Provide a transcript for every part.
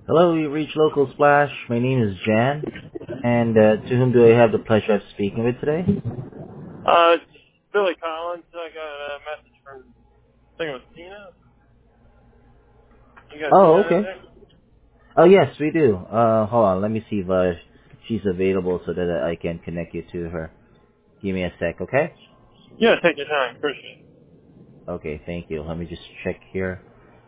Hello, you reached Local Splash. My name is Jan, and to whom do I have the pleasure of speaking with today? It's Billy Collins. I got a message from, I think it was Tina. You got Oh, Tina in okay. there? Oh, yes, we do. Hold on, let me see if she's available so that I can connect you to her. Give me a sec, okay? Yeah, take your time. Appreciate it. Okay, thank you. Let me just check here.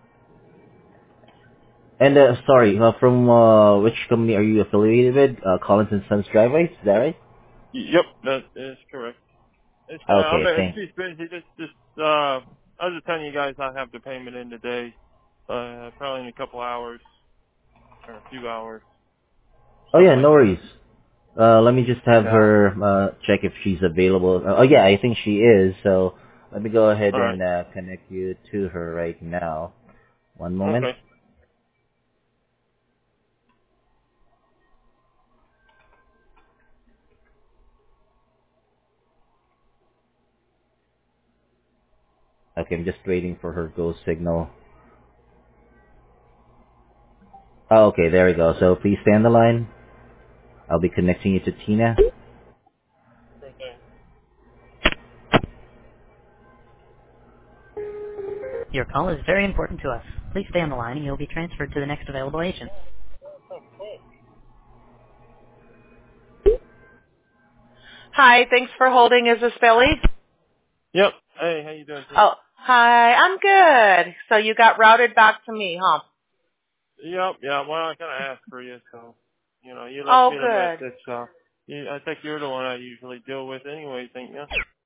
And sorry, from which company are you affiliated with? Collins and Sons Driveways, is that right? Yep, that is correct. It's, Okay, she's busy. I was just telling you guys I have the payment in today. Probably in a couple hours or a few hours, Oh something yeah, like no that. worries. Let me just have Yeah. her check if she's available. Oh yeah, I think she is. So let me go ahead All right. and connect you to her right now. One moment. Okay. Okay, I'm just waiting for her go signal. Oh, okay, there we go. So please stay on the line. I'll be connecting you to Tina. Sure thing. Your call is very important to us. Please stay on the line and you'll be transferred to the next available agent. Hi, thanks for holding. Is this Billy? Yep. Hey, how you doing, Tina? Oh, hi. I'm good. So you got routed back to me, huh? Yep. Yeah. Well, I kind of asked for you, so you left Oh, me the good. message. So I think you're the one I usually deal with, anyway. Think you?